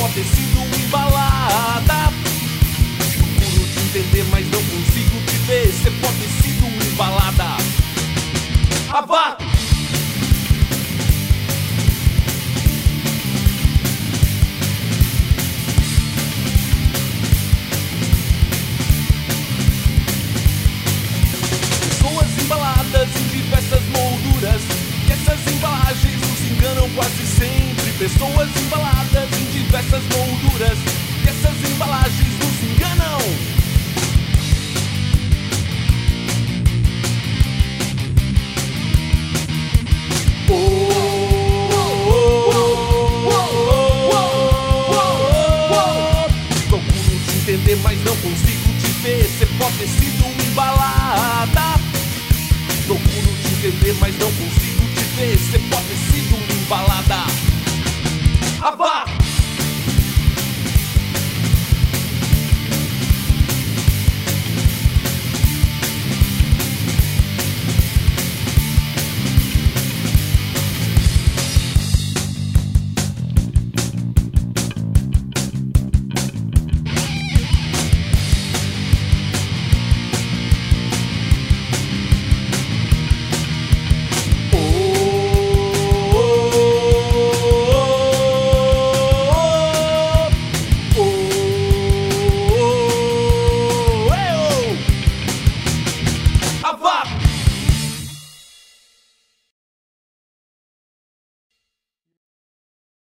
pode ter sido embalada. Procuro te entender, mas não consigo te ver. Cê pode ter sido embalada. Vá! Pessoas embaladas em diversas molduras, e essas embalagens nos enganam quase sempre. Pessoas embaladas em diversas molduras, e essas embalagens nos enganam. Procuro te entender, mas não consigo te ver. Cê pode ter sido embalada. Procuro te entender, mas não consigo te ver. Cê pode ter sido embalada.